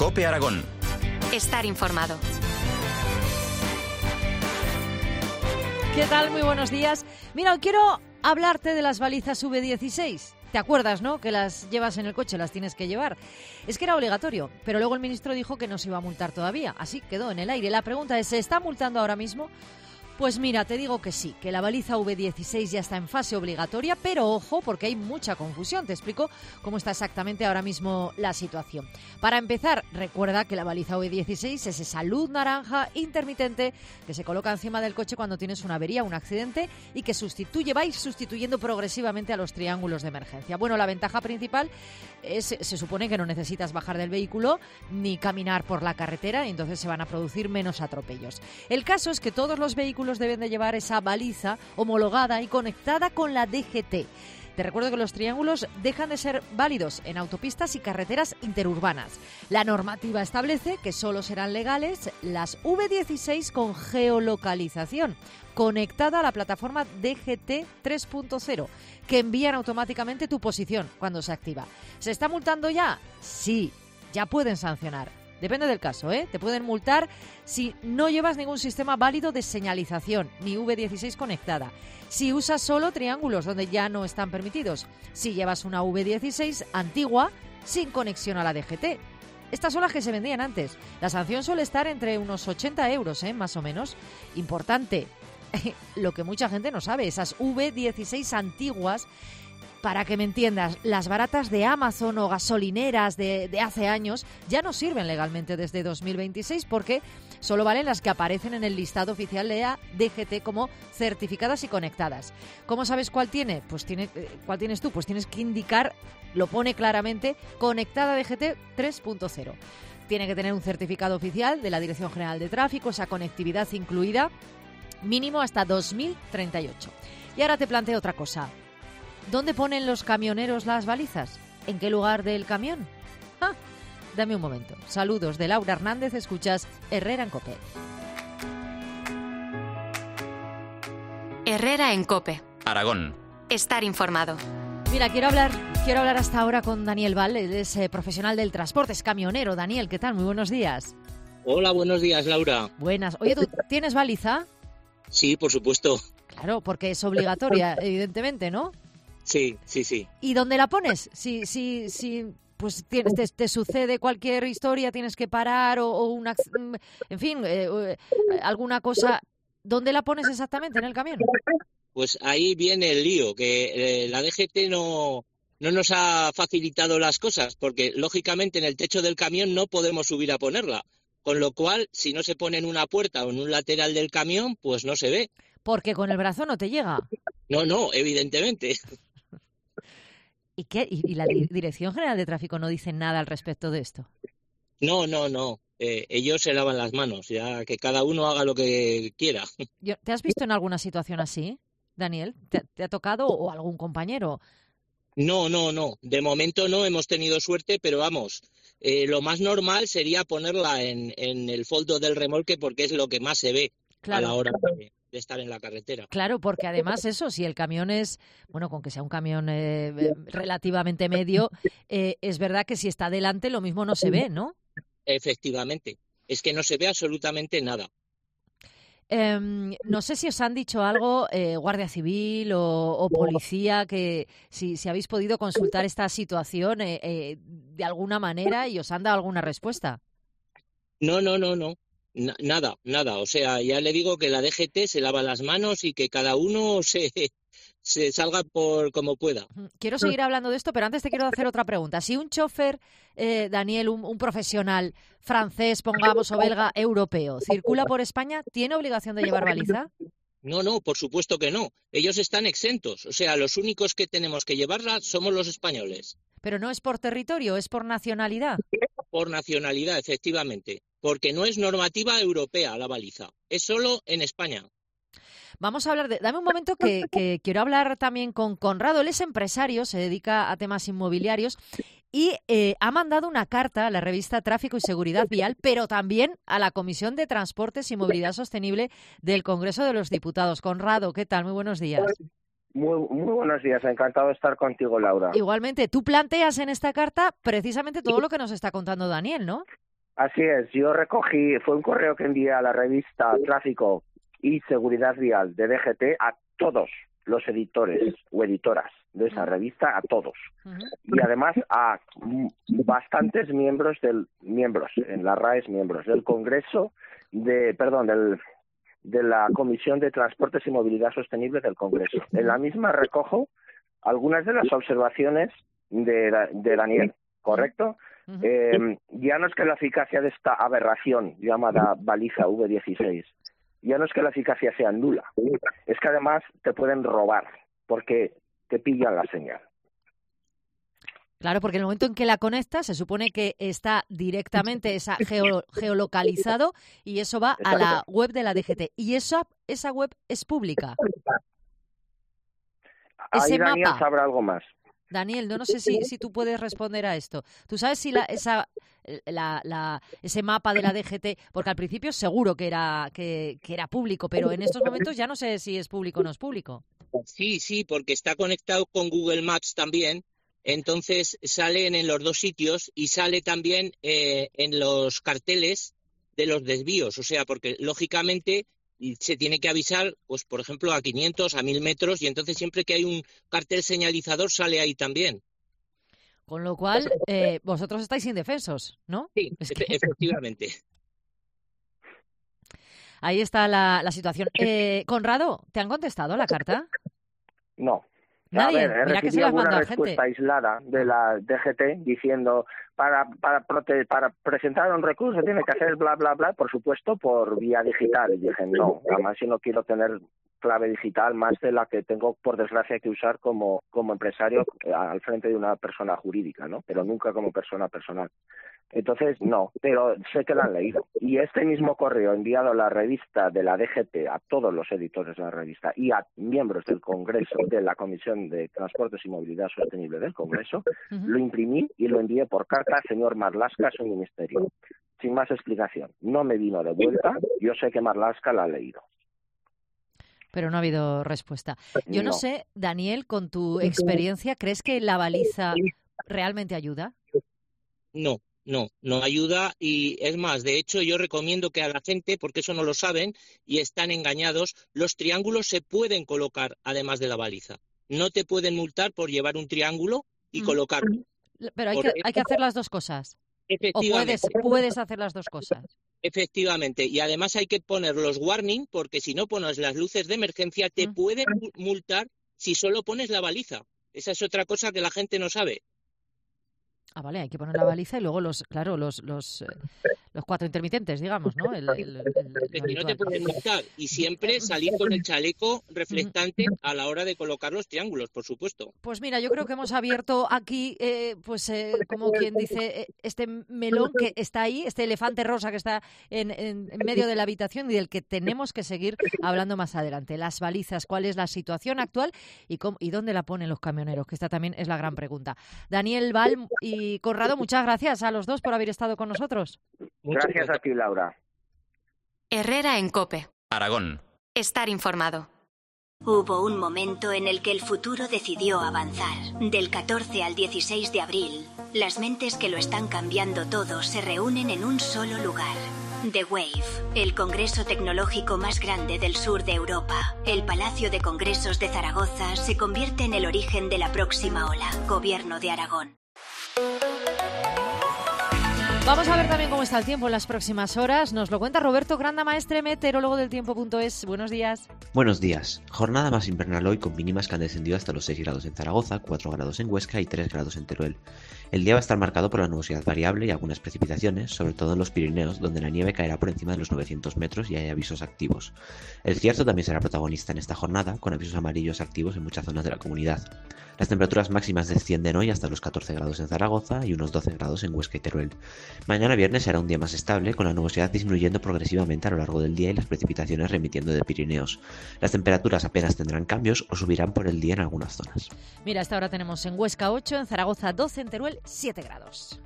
COPE Aragón. Estar informado. ¿Qué tal? Muy buenos días. Mira, hoy quiero hablarte de las balizas V16. ¿Te acuerdas, no? Que las llevas en el coche, las tienes que llevar. Es que era obligatorio, pero luego el ministro dijo que no se iba a multar todavía. Así quedó en el aire. La pregunta es, ¿se está multando ahora mismo? Pues mira, te digo que sí, que la baliza V16 ya está en fase obligatoria, pero ojo, porque hay mucha confusión. Te explico cómo está exactamente ahora mismo la situación. Para empezar, recuerda que la baliza V16 es esa luz naranja intermitente que se coloca encima del coche cuando tienes una avería, un accidente, y que va a ir sustituyendo progresivamente a los triángulos de emergencia. Bueno, la ventaja principal es, se supone que no necesitas bajar del vehículo ni caminar por la carretera, y entonces se van a producir menos atropellos. El caso es que todos los vehículos deben de llevar esa baliza homologada y conectada con la DGT. Te recuerdo que los triángulos dejan de ser válidos en autopistas y carreteras interurbanas. La normativa establece que solo serán legales las V16 con geolocalización, conectada a la plataforma DGT 3.0, que envían automáticamente tu posición cuando se activa. ¿Se está multando ya? Sí, ya pueden sancionar. Depende del caso, ¿eh? Te pueden multar si no llevas ningún sistema válido de señalización, ni V16 conectada. Si usas solo triángulos donde ya no están permitidos. Si llevas una V16 antigua sin conexión a la DGT. Estas son las que se vendían antes. La sanción suele estar entre unos 80 euros, más o menos. Importante, lo que mucha gente no sabe, esas V16 antiguas, para que me entiendas, las baratas de Amazon o gasolineras de hace años ya no sirven legalmente desde 2026 porque solo valen las que aparecen en el listado oficial de la DGT como certificadas y conectadas. ¿Cómo sabes cuál tiene? ¿Cuál tienes tú? Pues tienes que indicar, lo pone claramente, conectada DGT 3.0. Tiene que tener un certificado oficial de la Dirección General de Tráfico, esa conectividad incluida, mínimo hasta 2038. Y ahora te planteo otra cosa. ¿Dónde ponen los camioneros las balizas? ¿En qué lugar del camión? Dame un momento. Saludos de Laura Hernández, escuchas Herrera en COPE. Herrera en COPE. Aragón. Estar informado. Mira, quiero hablar hasta ahora con Daniel Val, él es profesional del transporte, es camionero. Daniel, ¿qué tal? Muy buenos días. Hola, buenos días, Laura. Buenas. Oye, ¿tú tienes baliza? Sí, por supuesto. Claro, porque es obligatoria, evidentemente, ¿no? Sí. ¿Y dónde la pones? Si pues te sucede cualquier historia, tienes que parar en fin, alguna cosa, ¿dónde la pones exactamente en el camión? Pues ahí viene el lío, que la DGT no nos ha facilitado las cosas, porque lógicamente en el techo del camión no podemos subir a ponerla, con lo cual si no se pone en una puerta o en un lateral del camión, pues no se ve. Porque con el brazo no te llega. No, evidentemente. ¿Y qué? ¿Y la Dirección General de Tráfico no dice nada al respecto de esto? No. Ellos se lavan las manos, ya que cada uno haga lo que quiera. ¿Te has visto en alguna situación así, Daniel? ¿Te ha tocado o algún compañero? No. De momento no hemos tenido suerte, pero vamos, lo más normal sería ponerla en el foldo del remolque porque es lo que más se ve a la hora de estar en la carretera. Claro, porque además eso, si el camión es, bueno, con que sea un camión relativamente medio, es verdad que si está delante lo mismo no se ve, ¿no? Efectivamente, es que no se ve absolutamente nada. No sé si os han dicho algo, Guardia Civil o Policía, que si habéis podido consultar esta situación de alguna manera y os han dado alguna respuesta. No. Nada. O sea, ya le digo que la DGT se lava las manos y que cada uno se salga por como pueda. Quiero seguir hablando de esto, pero antes te quiero hacer otra pregunta. Si un chofer, Daniel, un profesional francés, pongamos, o belga, europeo, circula por España, ¿tiene obligación de llevar baliza? No, por supuesto que no. Ellos están exentos. O sea, los únicos que tenemos que llevarla somos los españoles. Pero no es por territorio, es por nacionalidad. Por nacionalidad, efectivamente. Porque no es normativa europea la baliza. Es solo en España. Vamos a hablar Dame un momento que quiero hablar también con Conrado. Él es empresario, se dedica a temas inmobiliarios y ha mandado una carta a la revista Tráfico y Seguridad Vial, pero también a la Comisión de Transportes y Movilidad Sostenible del Congreso de los Diputados. Conrado, ¿qué tal? Muy buenos días. Muy buenos días, encantado de estar contigo, Laura. Igualmente, tú planteas en esta carta precisamente todo lo que nos está contando Daniel, ¿no? Así es, yo recogí, fue un correo que envié a la revista Tráfico y Seguridad Vial de DGT a todos los editores o editoras de esa revista, a todos. Y además a bastantes miembros, en la RAES miembros del Congreso, de la Comisión de Transportes y Movilidad Sostenible del Congreso. En la misma recojo algunas de las observaciones de Daniel, ¿correcto? Ya no es que la eficacia de esta aberración llamada baliza V16, ya no es que la eficacia sea nula, es que además te pueden robar porque te pillan la señal. Claro, porque en el momento en que la conectas se supone que está directamente geolocalizado y eso va a la web de la DGT. Y esa web es pública. Ahí Daniel sabrá algo más. Daniel, no sé si tú puedes responder a esto. ¿Tú sabes si ese mapa de la DGT, porque al principio seguro que era público, pero en estos momentos ya no sé si es público o no es público? Sí, porque está conectado con Google Maps también. Entonces salen en los dos sitios y sale también en los carteles de los desvíos. O sea, porque lógicamente se tiene que avisar, pues por ejemplo, a 500, a 1000 metros, y entonces siempre que hay un cartel señalizador sale ahí también. Con lo cual, vosotros estáis indefensos, ¿no? Sí, efectivamente. Ahí está la situación. Conrado, ¿te han contestado la carta? No. Nadie. A ver, he recibido alguna respuesta aislada de la DGT diciendo para presentar un recurso tiene que hacer bla, bla, bla, por supuesto, por vía digital. Y dije, no, además yo no quiero tener clave digital más de la que tengo, por desgracia, que usar como empresario al frente de una persona jurídica, ¿no? Pero nunca como persona personal. Entonces, no, pero sé que la han leído. Y este mismo correo enviado a la revista de la DGT, a todos los editores de la revista y a miembros del Congreso, de la Comisión de Transportes y Movilidad Sostenible del Congreso, lo imprimí y lo envié por carta al señor Marlaska a su ministerio. Sin más explicación. No me vino de vuelta, yo sé que Marlaska la ha leído. Pero no ha habido respuesta. Yo no sé, Daniel, con tu experiencia, ¿crees que la baliza realmente ayuda? No ayuda, y es más, de hecho yo recomiendo que a la gente, porque eso no lo saben y están engañados, los triángulos se pueden colocar además de la baliza. No te pueden multar por llevar un triángulo y colocarlo. Pero hay que hacer las dos cosas. Efectivamente. ¿O puedes hacer las dos cosas? Efectivamente, y además hay que poner los warning, porque si no pones las luces de emergencia te pueden multar si solo pones la baliza. Esa es otra cosa que la gente no sabe. Ah, vale, hay que poner la baliza y luego los 4 intermitentes, digamos, ¿no? Que no te pueden multar. Y siempre salir con el chaleco reflectante a la hora de colocar los triángulos, por supuesto. Pues mira, yo creo que hemos abierto aquí, como quien dice, este melón que está ahí, este elefante rosa que está en medio de la habitación y del que tenemos que seguir hablando más adelante. Las balizas, cuál es la situación actual y dónde la ponen los camioneros, que esta también es la gran pregunta. Daniel Val y Conrado, muchas gracias a los dos por haber estado con nosotros. Gracias a ti, Laura. Herrera en COPE. Aragón. Estar informado. Hubo un momento en el que el futuro decidió avanzar. Del 14 al 16 de abril, las mentes que lo están cambiando todo se reúnen en un solo lugar. The Wave, el congreso tecnológico más grande del sur de Europa. El Palacio de Congresos de Zaragoza se convierte en el origen de la próxima ola. Gobierno de Aragón. Vamos a ver también cómo está el tiempo en las próximas horas. Nos lo cuenta Roberto Grandamaestre, meteorólogo del tiempo.es. Buenos días. Buenos días. Jornada más invernal hoy, con mínimas que han descendido hasta los 6 grados en Zaragoza, 4 grados en Huesca y 3 grados en Teruel. El día va a estar marcado por la nubosidad variable y algunas precipitaciones, sobre todo en los Pirineos, donde la nieve caerá por encima de los 900 metros y hay avisos activos. El cierzo también será protagonista en esta jornada, con avisos amarillos activos en muchas zonas de la comunidad. Las temperaturas máximas descienden hoy hasta los 14 grados en Zaragoza y unos 12 grados en Huesca y Teruel. Mañana viernes será un día más estable, con la nubosidad disminuyendo progresivamente a lo largo del día y las precipitaciones remitiendo de Pirineos. Las temperaturas apenas tendrán cambios o subirán por el día en algunas zonas. Mira, hasta ahora tenemos en Huesca 8, en Zaragoza 12, en Teruel 7 grados.